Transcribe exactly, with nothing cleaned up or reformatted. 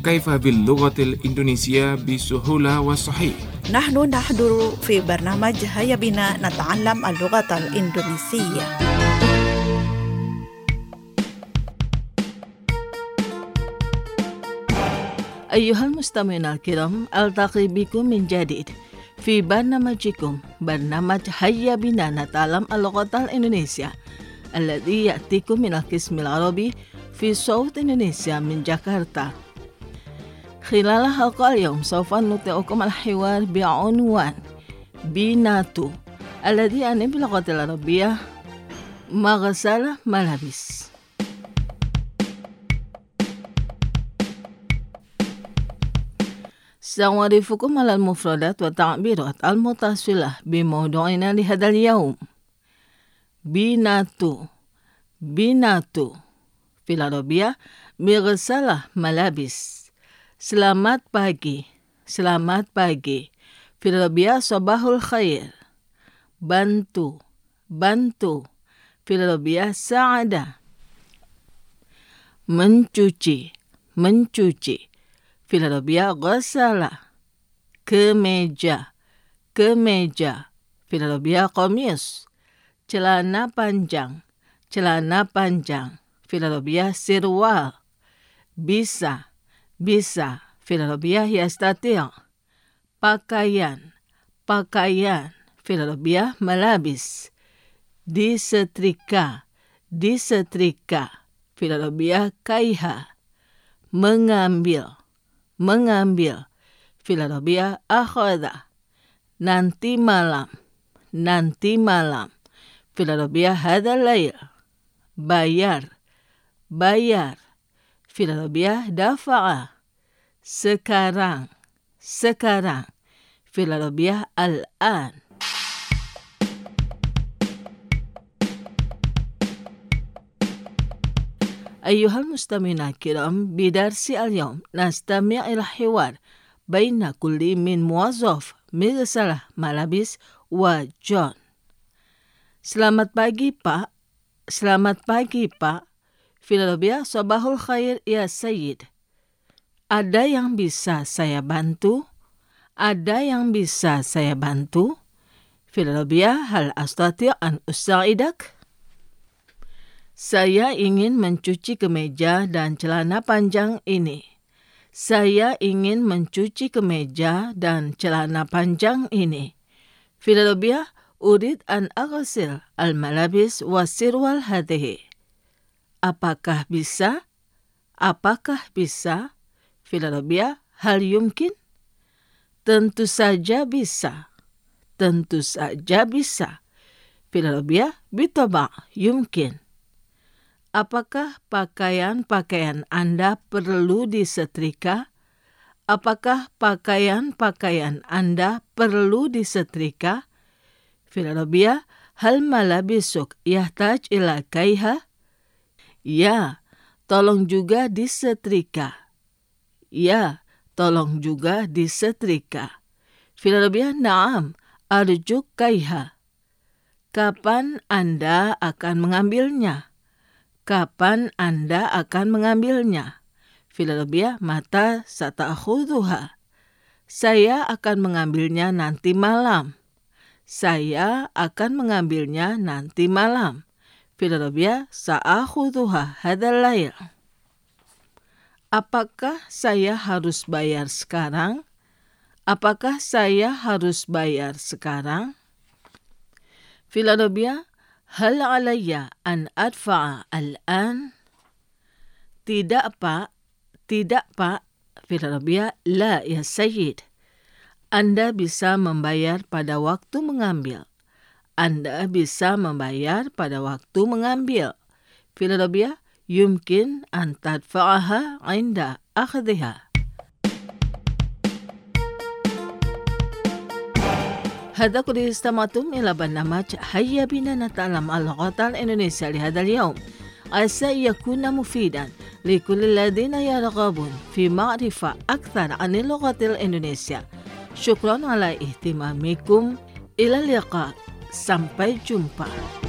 كيف باللغة الإندونيسية بسهولة وصحيح. نحن نحضر في برنامج هيا بنا نتعلم اللغة الإندونيسية. أيها المستمعون الكرام، ألتقي بكم من جديد في برنامجكم برنامج هيا بنا نتعلم اللغة الإندونيسية الذي يأتيكم من القسم العربي في صوت إندونيسيا من جاكرتا. خلال حلقة اليوم سوف نطيعكم الحوار بعنوان بيناتو الذي يعني باللغة العربية مغسل ملابس. سأعرفكم على المفردات والتعبيرات المتصلة بموضوعنا لهذا اليوم. بيناتو بيناتو في العربية مغسل ملابس. Selamat pagi, selamat pagi. في العربية صباح الخير. bantu, bantu. في العربية ساعدة. mencuci, mencuci. في العربية غسل. kemeja, kemeja. في العربية قميص. celana panjang, celana panjang. في العربية سروال. bisa, bisa. في العربية يستطيع. pakaian, pakaian. في العربية ملابس. disetrika, disetrika. في العربية كيها. mengambil, mengambil. في العربية أخذ. nanti malam, nanti malam. في العربية هذا الليل. bayar, bayar. في العربية دفع. sekarang, sekarang. في العربية الآن. أيها المستمعون الكرام، بدرس اليوم نستمع إلى الحوار بين كل من موظف مغسل ملابس وجون. Selamat pagi, Pak. Selamat pagi, Pak. في العربية صباح الخير يا سيد. Ada yang bisa saya bantu? Ada yang bisa saya bantu? في العربية هل أستطيع أن أساعدك? Saya ingin mencuci kemeja dan celana panjang ini. Saya ingin mencuci kemeja dan celana panjang ini. في العربية أريد أن أغسل الملابس والسروال هذه. Apakah bisa? Apakah bisa? في العربية هل يمكن؟ Tentu saja bisa. Tentu saja bisa. في العربية بالطبع يمكن. Apakah pakaian-pakaian Anda perlu disetrika? Apakah pakaian-pakaian Anda perlu disetrika? في العربية هل ملابسك يحتاج إلى كيها؟ Ya, tolong juga disetrika. Ya, tolong juga disetrika. في العربية نعم أرجوك كيها. Kapan Anda akan mengambilnya? Kapan Anda akan mengambilnya? في العربية متى ستأخذها. Saya akan mengambilnya nanti malam. Saya akan mengambilnya nanti malam. في العربية سأخذها هذا الليل. Apakah saya harus bayar sekarang? Apakah saya harus bayar sekarang? في العربية هل علي أن أدفع الآن؟ Tidak, Pak. Tidak, Pak. في العربية لا يا سيد. Anda bisa membayar pada waktu mengambil. Anda bisa membayar pada waktu mengambil. في العربية يمكن أن تدفعها عند أخذها. هذا كل استمعتم إلى برنامج هيا بنا نتعلم اللغة الإندونيسية لهذا اليوم. عسى يكون مفيدا لكل الذين يرغبون في معرفة أكثر عن اللغة الإندونيسية. شكرا على اهتمامكم. إلى اللقاء. Sampai jumpa.